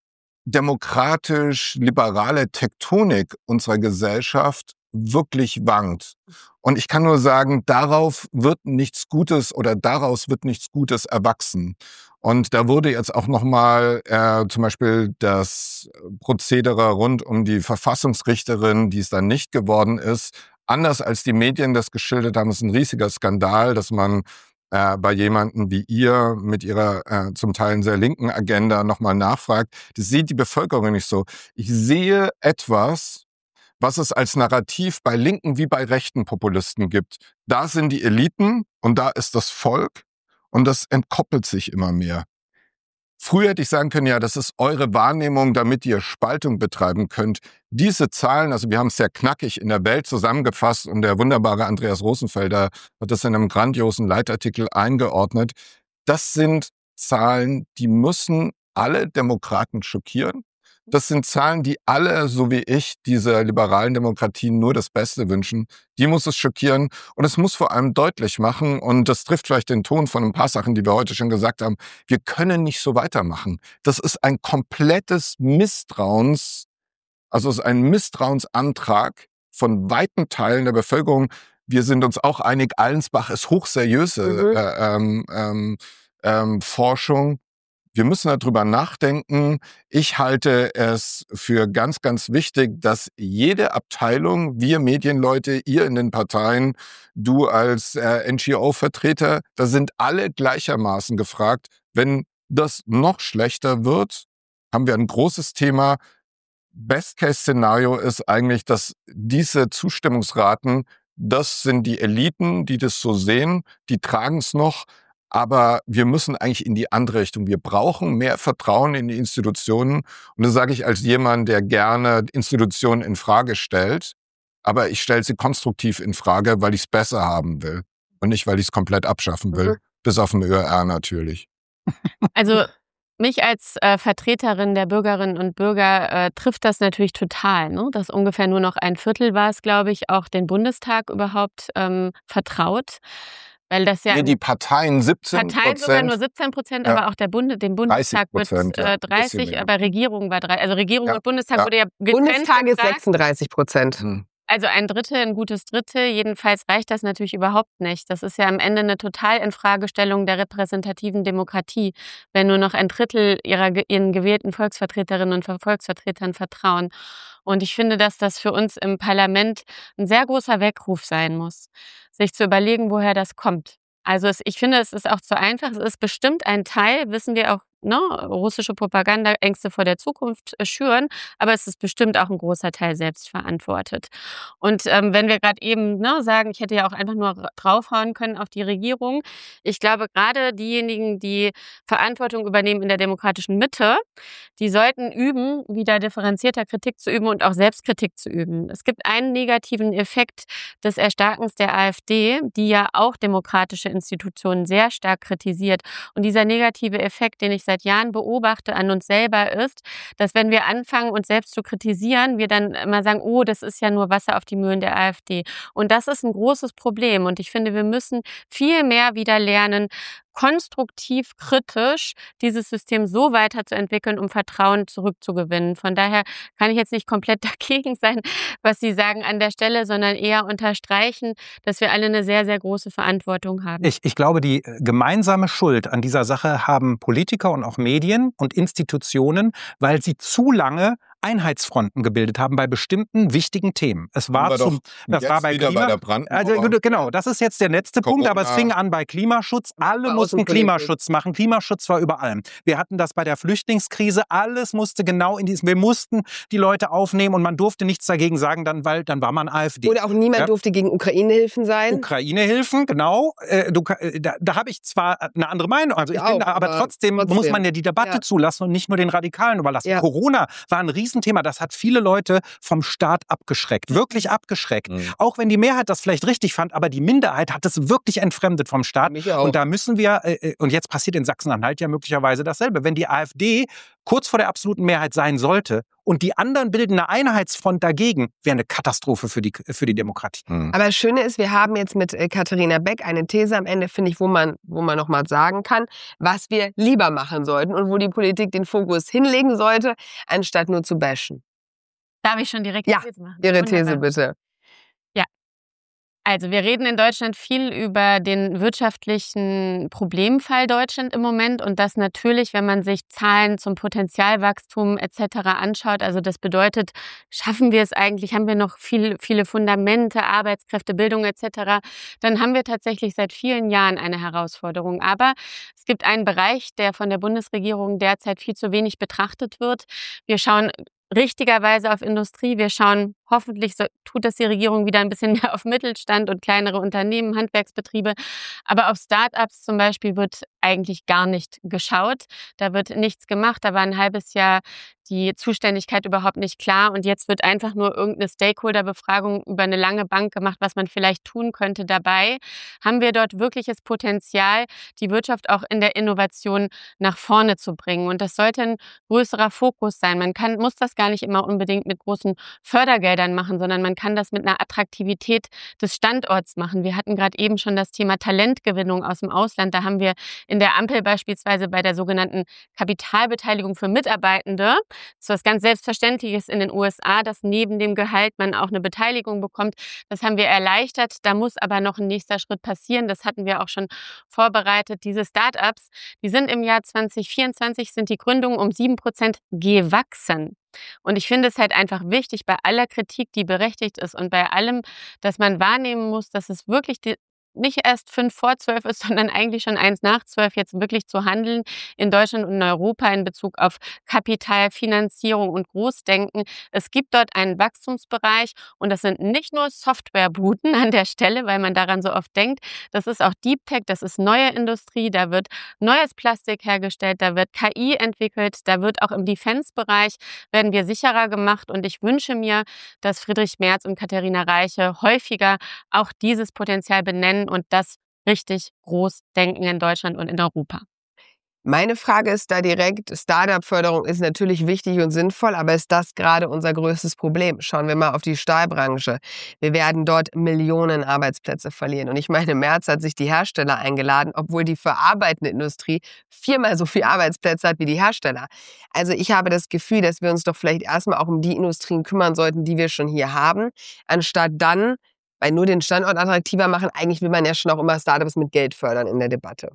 demokratisch-liberale Tektonik unserer Gesellschaft wirklich wankt. Und ich kann nur sagen, darauf wird nichts Gutes oder daraus wird nichts Gutes erwachsen. Und da wurde jetzt auch nochmal äh, zum Beispiel das Prozedere rund um die Verfassungsrichterin, die es dann nicht geworden ist, anders als die Medien das geschildert haben, ist ein riesiger Skandal, dass man Äh, bei jemandem wie ihr mit ihrer äh, zum Teil sehr linken Agenda nochmal nachfragt. Das sieht die Bevölkerung nicht so. Ich sehe etwas, was es als Narrativ bei linken wie bei rechten Populisten gibt. Da sind die Eliten und da ist das Volk und das entkoppelt sich immer mehr. Früher hätte ich sagen können, ja, das ist eure Wahrnehmung, damit ihr Spaltung betreiben könnt. Diese Zahlen, also wir haben es sehr knackig in der Welt zusammengefasst und der wunderbare Andreas Rosenfelder hat das in einem grandiosen Leitartikel eingeordnet. Das sind Zahlen, die müssen alle Demokraten schockieren. Das sind Zahlen, die alle, so wie ich, dieser liberalen Demokratien nur das Beste wünschen. Die muss es schockieren und es muss vor allem deutlich machen, und das trifft vielleicht den Ton von ein paar Sachen, die wir heute schon gesagt haben, wir können nicht so weitermachen. Das ist ein komplettes Misstrauens, also es ist ein Misstrauensantrag von weiten Teilen der Bevölkerung. Wir sind uns auch einig, Allensbach ist hochseriöse Mhm. äh, ähm, ähm, ähm, Forschung. Wir müssen darüber nachdenken. Ich halte es für ganz, ganz wichtig, dass jede Abteilung, wir Medienleute, ihr in den Parteien, du als äh, N G O-Vertreter, da sind alle gleichermaßen gefragt. Wenn das noch schlechter wird, haben wir ein großes Thema. Best-Case-Szenario ist eigentlich, dass diese Zustimmungsraten, das sind die Eliten, die das so sehen, die tragen es noch. Aber wir müssen eigentlich in die andere Richtung. Wir brauchen mehr Vertrauen in die Institutionen. Und das sage ich als jemand, der gerne Institutionen in Frage stellt. Aber ich stelle sie konstruktiv in Frage, weil ich es besser haben will. Und nicht, weil ich es komplett abschaffen will. Mhm. Bis auf den Ö R natürlich. Also mich als äh, Vertreterin der Bürgerinnen und Bürger äh, trifft das natürlich total, ne? Dass ungefähr nur noch ein Viertel war es, glaube ich, auch den Bundestag überhaupt ähm, vertraut. Weil das ja nee, die Parteien siebzehn Prozent. Parteien sogar nur siebzehn Prozent, ja. Aber auch der Bund, dem Bundestag wird äh, dreißig, ja, aber Regierung war drei. Also Regierung ja. und Bundestag ja. wurde ja getrennt. Bundestag ist sechsunddreißig Prozent. Hm. Also ein Drittel, ein gutes Drittel. Jedenfalls reicht das natürlich überhaupt nicht. Das ist ja am Ende eine Totalinfragestellung der repräsentativen Demokratie, wenn nur noch ein Drittel ihrer ihren gewählten Volksvertreterinnen und Volksvertretern vertrauen. Und ich finde, dass das für uns im Parlament ein sehr großer Weckruf sein muss, sich zu überlegen, woher das kommt. Also es, ich finde, es ist auch zu einfach. Es ist bestimmt ein Teil, wissen wir auch, ne, russische Propaganda, Ängste vor der Zukunft äh, schüren, aber es ist bestimmt auch ein großer Teil selbst verantwortet. Und ähm, wenn wir gerade eben ne, sagen, ich hätte ja auch einfach nur draufhauen können auf die Regierung, ich glaube, gerade diejenigen, die Verantwortung übernehmen in der demokratischen Mitte, die sollten üben, wieder differenzierter Kritik zu üben und auch Selbstkritik zu üben. Es gibt einen negativen Effekt des Erstarkens der AfD, die ja auch demokratische Institutionen sehr stark kritisiert. Und dieser negative Effekt, den ich seit Jahren beobachte an uns selber, ist, dass wenn wir anfangen, uns selbst zu kritisieren, wir dann immer sagen, oh, das ist ja nur Wasser auf die Mühlen der AfD. Und das ist ein großes Problem. Und ich finde, wir müssen viel mehr wieder lernen, konstruktiv, kritisch dieses System so weiterzuentwickeln, um Vertrauen zurückzugewinnen. Von daher kann ich jetzt nicht komplett dagegen sein, was Sie sagen an der Stelle, sondern eher unterstreichen, dass wir alle eine sehr, sehr große Verantwortung haben. Ich, ich glaube, die gemeinsame Schuld an dieser Sache haben Politiker und auch Medien und Institutionen, weil sie zu lange Einheitsfronten gebildet haben bei bestimmten wichtigen Themen. Es war, wir zum, das war bei, wieder Klima, bei der Brandenburger. Also genau, das ist jetzt der letzte Corona. Punkt, aber es fing an bei Klimaschutz. Alle mussten Klimaschutz machen. Klimaschutz war über allem. Wir hatten das bei der Flüchtlingskrise. Alles musste genau in diesem. Wir mussten die Leute aufnehmen und man durfte nichts dagegen sagen, dann, weil dann war man AfD. Oder auch niemand ja. durfte gegen Ukraine-Hilfen sein. Ukraine-Hilfen, genau. Äh, du, da da habe ich zwar eine andere Meinung, also ich Ja, bin auch, da, aber, aber trotzdem, trotzdem. muss man ja die Debatte Ja. zulassen und nicht nur den Radikalen überlassen. Ja. Corona war ein Riesenthema. Das hat viele Leute vom Staat abgeschreckt. Wirklich abgeschreckt. Mhm. Auch wenn die Mehrheit das vielleicht richtig fand, aber die Minderheit hat es wirklich entfremdet vom Staat. Mich auch. Und da müssen wir, äh, und jetzt passiert in Sachsen-Anhalt ja möglicherweise dasselbe. Wenn die AfD kurz vor der absoluten Mehrheit sein sollte und die anderen bilden eine Einheitsfront dagegen, wäre eine Katastrophe für die, für die Demokratie. Mhm. Aber das Schöne ist, wir haben jetzt mit äh, Katharina Beck eine These am Ende, finde ich, wo man, wo man noch mal sagen kann, was wir lieber machen sollten und wo die Politik den Fokus hinlegen sollte, anstatt nur zu bashen. Darf ich schon direkt Ja, die These machen? Ihre Wunderbar. These bitte. Also wir reden in Deutschland viel über den wirtschaftlichen Problemfall Deutschland im Moment und das natürlich, wenn man sich Zahlen zum Potenzialwachstum et cetera anschaut. Also das bedeutet, schaffen wir es eigentlich, haben wir noch viel, viele Fundamente, Arbeitskräfte, Bildung et cetera, dann haben wir tatsächlich seit vielen Jahren eine Herausforderung. Aber es gibt einen Bereich, der von der Bundesregierung derzeit viel zu wenig betrachtet wird. Wir schauen richtigerweise auf Industrie. Wir schauen, hoffentlich so, tut das die Regierung wieder ein bisschen mehr auf Mittelstand und kleinere Unternehmen, Handwerksbetriebe. Aber auf Start-ups zum Beispiel wird eigentlich gar nicht geschaut. Da wird nichts gemacht. Da war ein halbes Jahr die Zuständigkeit überhaupt nicht klar. Und jetzt wird einfach nur irgendeine Stakeholder-Befragung über eine lange Bank gemacht, was man vielleicht tun könnte. Dabei haben wir dort wirkliches Potenzial, die Wirtschaft auch in der Innovation nach vorne zu bringen. Und das sollte ein größerer Fokus sein. Man kann, muss das gar nicht immer unbedingt mit großen Fördergeldern machen, sondern man kann das mit einer Attraktivität des Standorts machen. Wir hatten gerade eben schon das Thema Talentgewinnung aus dem Ausland. Da haben wir in der Ampel beispielsweise bei der sogenannten Kapitalbeteiligung für Mitarbeitende, das ist was ganz Selbstverständliches in den U S A, dass neben dem Gehalt man auch eine Beteiligung bekommt. Das haben wir erleichtert. Da muss aber noch ein nächster Schritt passieren. Das hatten wir auch schon vorbereitet. Diese Start-ups, die sind im Jahr zwanzig vierundzwanzig, sind die Gründungen um sieben Prozent gewachsen. Und ich finde es halt einfach wichtig, bei aller Kritik, die berechtigt ist und bei allem, dass man wahrnehmen muss, dass es wirklich die, nicht erst fünf vor zwölf ist, sondern eigentlich schon eins nach zwölf, jetzt wirklich zu handeln in Deutschland und in Europa in Bezug auf Kapital, Finanzierung und Großdenken. Es gibt dort einen Wachstumsbereich und das sind nicht nur Softwarebuden an der Stelle, weil man daran so oft denkt. Das ist auch Deep Tech, das ist neue Industrie, da wird neues Plastik hergestellt, da wird K I entwickelt, da wird auch im Defense-Bereich werden wir sicherer gemacht und ich wünsche mir, dass Friedrich Merz und Katharina Reiche häufiger auch dieses Potenzial benennen und das richtig groß denken in Deutschland und in Europa. Meine Frage ist da direkt, Start-up-Förderung ist natürlich wichtig und sinnvoll, aber ist das gerade unser größtes Problem? Schauen wir mal auf die Stahlbranche. Wir werden dort Millionen Arbeitsplätze verlieren. Und ich meine, Merz hat sich die Hersteller eingeladen, obwohl die verarbeitende Industrie viermal so viele Arbeitsplätze hat wie die Hersteller. Also ich habe das Gefühl, dass wir uns doch vielleicht erstmal auch um die Industrien kümmern sollten, die wir schon hier haben, anstatt dann, weil nur den Standort attraktiver machen, eigentlich will man ja schon auch immer Startups mit Geld fördern in der Debatte.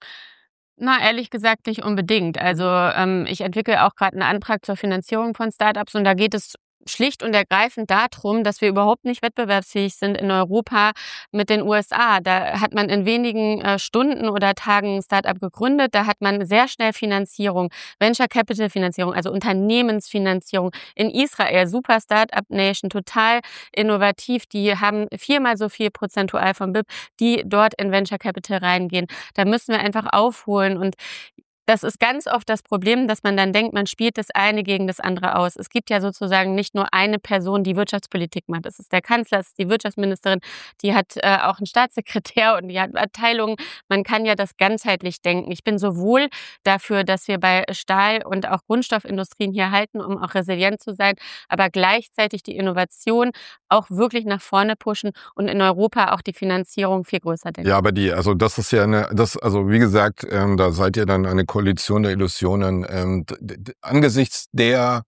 Na, ehrlich gesagt nicht unbedingt. Also ähm, ich entwickle auch gerade einen Antrag zur Finanzierung von Startups und da geht es schlicht und ergreifend darum, dass wir überhaupt nicht wettbewerbsfähig sind in Europa mit den U S A. Da hat man in wenigen äh, Stunden oder Tagen ein Startup gegründet. Da hat man sehr schnell Finanzierung, Venture Capital Finanzierung, also Unternehmensfinanzierung. In Israel, super Startup Nation, total innovativ. Die haben viermal so viel prozentual vom B I P, die dort in Venture Capital reingehen. Da müssen wir einfach aufholen und Das ist ganz oft das Problem, dass man dann denkt, man spielt das eine gegen das andere aus. Es gibt ja sozusagen nicht nur eine Person, die Wirtschaftspolitik macht. Das ist der Kanzler, das ist die Wirtschaftsministerin, die hat äh, auch einen Staatssekretär und die hat Abteilungen. Man kann ja das ganzheitlich denken. Ich bin sowohl dafür, dass wir bei Stahl- und auch Grundstoffindustrien hier halten, um auch resilient zu sein, aber gleichzeitig die Innovation auch wirklich nach vorne pushen und in Europa auch die Finanzierung viel größer denken. Ja, aber die, also das ist ja eine, das, also wie gesagt, ähm, da seid ihr dann eine Koalition der Illusionen. Ähm, d- d- angesichts der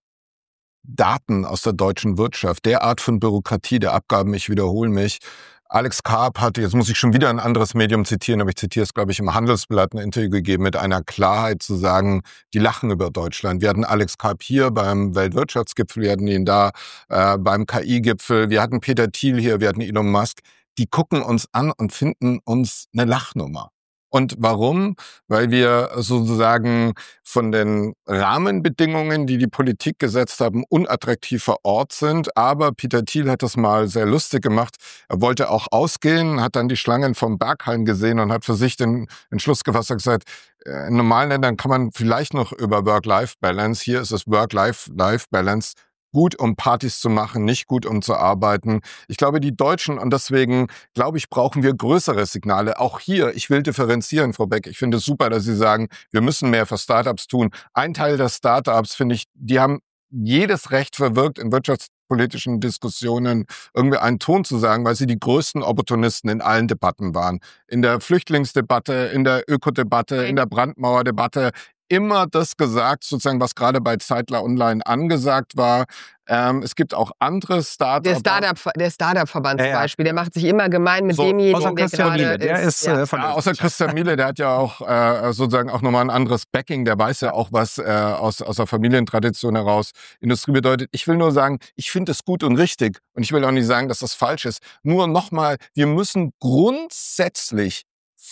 Daten aus der deutschen Wirtschaft, der Art von Bürokratie, der Abgaben, ich wiederhole mich. Alex Karp hat, jetzt muss ich schon wieder ein anderes Medium zitieren, aber ich zitiere es, glaube ich, im Handelsblatt ein Interview gegeben, mit einer Klarheit zu sagen, die lachen über Deutschland. Wir hatten Alex Karp hier beim Weltwirtschaftsgipfel, wir hatten ihn da äh, beim K I-Gipfel, wir hatten Peter Thiel hier, wir hatten Elon Musk. Die gucken uns an und finden uns eine Lachnummer. Und warum? Weil wir sozusagen von den Rahmenbedingungen, die die Politik gesetzt haben, unattraktiv vor Ort sind. Aber Peter Thiel hat das mal sehr lustig gemacht. Er wollte auch ausgehen, hat dann die Schlangen vom Berghain gesehen und hat für sich den Entschluss gefasst und gesagt, in normalen Ländern kann man vielleicht noch über Work-Life-Balance. Hier ist es Work-Life-Life-Balance. Gut, um Partys zu machen, nicht gut, um zu arbeiten. Ich glaube, die Deutschen, und deswegen, glaube ich, brauchen wir größere Signale. Auch hier, ich will differenzieren, Frau Beck. Ich finde es super, dass Sie sagen, wir müssen mehr für Startups tun. Ein Teil der Startups, finde ich, die haben jedes Recht verwirkt, in wirtschaftspolitischen Diskussionen irgendwie einen Ton zu sagen, weil sie die größten Opportunisten in allen Debatten waren. In der Flüchtlingsdebatte, in der Ökodebatte, in der Brandmauerdebatte. Immer das gesagt, sozusagen, was gerade bei Zeitler Online angesagt war. Ähm, es gibt auch andere Startups. Der Startup, der Startup-Verband Ja, zum ja. Beispiel, der macht sich immer gemein mit So, demjenigen, außer der Christian gerade Miele, der ist ja. äh, von Ja, außer Christian Miele, der hat ja auch äh, sozusagen auch nochmal ein anderes Backing, der weiß ja auch, was äh, aus, aus der Familientradition heraus Industrie bedeutet. Ich will nur sagen, ich finde es gut und richtig und ich will auch nicht sagen, dass das falsch ist. Nur nochmal, wir müssen grundsätzlich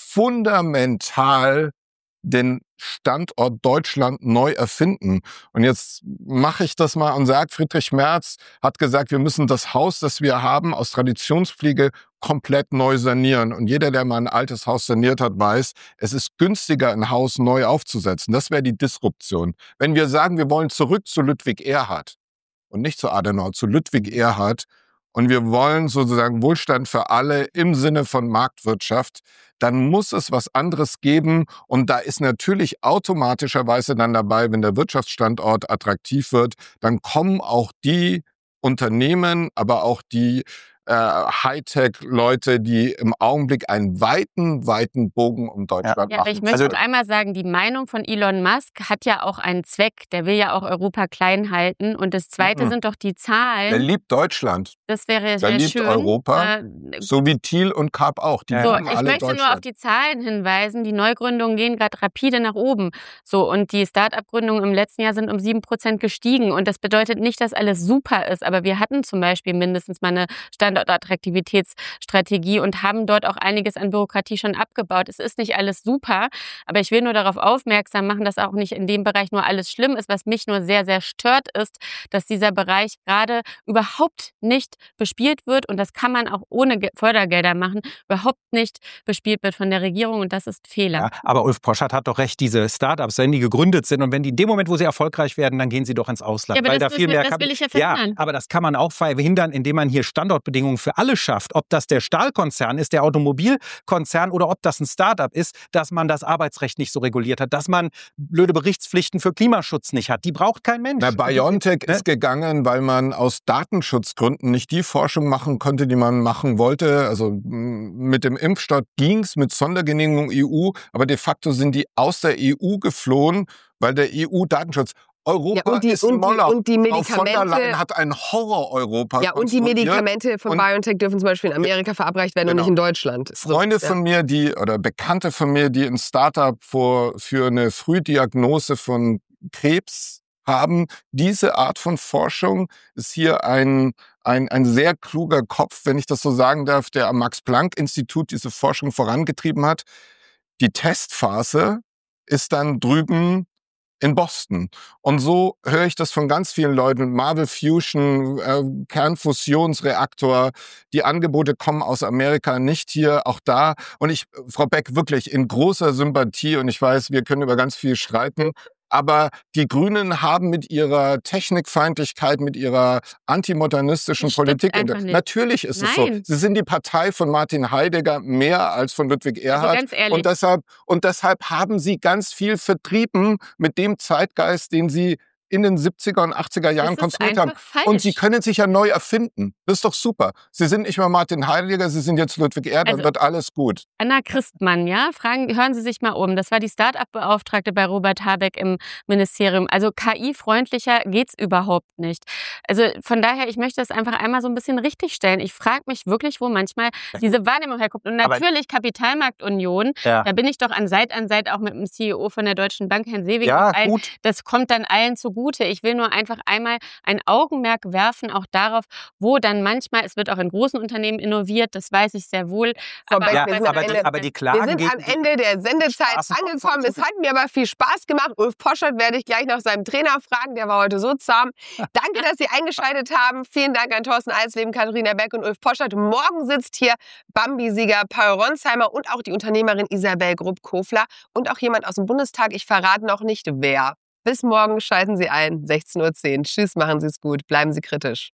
fundamental den Standort Deutschland neu erfinden. Und jetzt mache ich das mal und sage, Friedrich Merz hat gesagt, wir müssen das Haus, das wir haben, aus Traditionspflege komplett neu sanieren. Und jeder, der mal ein altes Haus saniert hat, weiß, es ist günstiger, ein Haus neu aufzusetzen. Das wäre die Disruption. Wenn wir sagen, wir wollen zurück zu Ludwig Erhard und nicht zu Adenauer, zu Ludwig Erhard, und wir wollen sozusagen Wohlstand für alle im Sinne von Marktwirtschaft, dann muss es was anderes geben. Und da ist natürlich automatischerweise dann dabei, wenn der Wirtschaftsstandort attraktiv wird, dann kommen auch die Unternehmen, aber auch die äh, Hightech-Leute, die im Augenblick einen weiten, weiten Bogen um Deutschland Ja, machen. ich möchte Also- einmal sagen, die Meinung von Elon Musk hat ja auch einen Zweck. Der will ja auch Europa klein halten. Und das Zweite Mhm. sind doch die Er Zahlen. liebt Deutschland, Das wäre er sehr liebt schön. Europa. Äh, so wie Thiel und Karp auch. Die So, lieben ich alle möchte nur auf Deutschland. die Zahlen hinweisen. Die Neugründungen gehen gerade rapide nach oben. So, und die Start-up-Gründungen im letzten Jahr sind um sieben Prozent gestiegen. Und das bedeutet nicht, dass alles super ist. Aber wir hatten zum Beispiel mindestens mal eine Standortattraktivitätsstrategie und haben dort auch einiges an Bürokratie schon abgebaut. Es ist nicht alles super. Aber ich will nur darauf aufmerksam machen, dass auch nicht in dem Bereich nur alles schlimm ist. Was mich nur sehr, sehr stört, ist, dass dieser Bereich gerade überhaupt nicht bespielt wird. Und das kann man auch ohne Ge- Fördergelder machen, überhaupt nicht bespielt wird von der Regierung und das ist Fehler. Ja, aber Ulf Poschardt hat doch recht, diese Startups, wenn die gegründet sind und wenn die in dem Moment, wo sie erfolgreich werden, dann gehen sie doch ins Ausland. Ja, aber weil das da viel müssen wir- mehr das will ich ja ja, verhindern. aber das kann man auch verhindern, indem man hier Standortbedingungen für alle schafft. Ob das der Stahlkonzern ist, der Automobilkonzern oder ob das ein Startup ist, dass man das Arbeitsrecht nicht so reguliert hat, dass man blöde Berichtspflichten für Klimaschutz nicht hat. Die braucht kein Mensch. Na, BioNTech Ne? ist gegangen, weil man aus Datenschutzgründen nicht die Forschung machen konnte, die man machen wollte. Also m, mit dem Impfstoff ging's mit Sondergenehmigung E U, aber de facto sind die aus der E U geflohen, weil der E U-Datenschutz Europa Ja, und die- ist und die- Moller. und die Frau von der Medikamente- Leyen hat ein Horror-Europa Ja, und die konstruiert. Medikamente von Und- BioNTech dürfen zum Beispiel in Amerika verabreicht werden Genau. und nicht in Deutschland. So, Freunde ja. von mir, die oder Bekannte von mir, die ein Startup für, für eine Frühdiagnose von Krebs haben, diese Art von Forschung ist hier ein, ein, ein sehr kluger Kopf, wenn ich das so sagen darf, der am Max-Planck-Institut diese Forschung vorangetrieben hat. Die Testphase ist dann drüben in Boston. Und so höre ich das von ganz vielen Leuten. Marvel Fusion, äh, Kernfusionsreaktor, die Angebote kommen aus Amerika, nicht hier, auch da. Und ich, Frau Beck, wirklich in großer Sympathie, und ich weiß, wir können über ganz viel streiten, aber die Grünen haben mit ihrer Technikfeindlichkeit, mit ihrer antimodernistischen Das stimmt Politik, einfach nicht. natürlich ist es so. Nein. Sie sind die Partei von Martin Heidegger mehr als von Ludwig Also Erhard. ganz ehrlich. Und deshalb, und deshalb haben sie ganz viel vertrieben mit dem Zeitgeist, den sie in den siebziger und achtziger Jahren Das ist konstruiert haben. einfach falsch. Und sie können sich ja neu erfinden. Das ist doch super. Sie sind nicht mehr Martin Heidegger, sie sind jetzt Ludwig Erhard, Also- dann wird alles gut. Anna Christmann, ja, fragen, hören Sie sich mal um. Das war die Start-up-Beauftragte bei Robert Habeck im Ministerium. Also K I-freundlicher geht's überhaupt nicht. Also von daher, ich möchte das einfach einmal so ein bisschen richtigstellen. Ich frage mich wirklich, wo manchmal diese Wahrnehmung herkommt. Und Aber- natürlich Kapitalmarktunion, Ja, da bin ich doch an Seite an Seite auch mit dem C E O von der Deutschen Bank, Herrn Seewig, ja auf allen. gut. Das kommt dann allen zugute. Ich will nur einfach einmal ein Augenmerk werfen, auch darauf, wo dann manchmal, es wird auch in großen Unternehmen innoviert, das weiß ich sehr wohl. Frau Beck, Ja, wir sind aber, am die, Ende- aber die Wir Klagen sind gegen am Ende der Sendezeit Straßen- angekommen. Es hat mir aber viel Spaß gemacht. Ulf Poschert werde ich gleich nach seinem Trainer fragen. Der war heute so zahm. Danke, dass Sie eingeschaltet haben. Vielen Dank an Thorsten Eisleben, Katharina Beck und Ulf Poschert. Morgen sitzt hier Bambi-Sieger Paul Ronsheimer und auch die Unternehmerin Isabel Grupp-Kofler und auch jemand aus dem Bundestag. Ich verrate noch nicht, wer. Bis morgen, schalten Sie ein, sechzehn Uhr zehn. Tschüss, machen Sie es gut, bleiben Sie kritisch.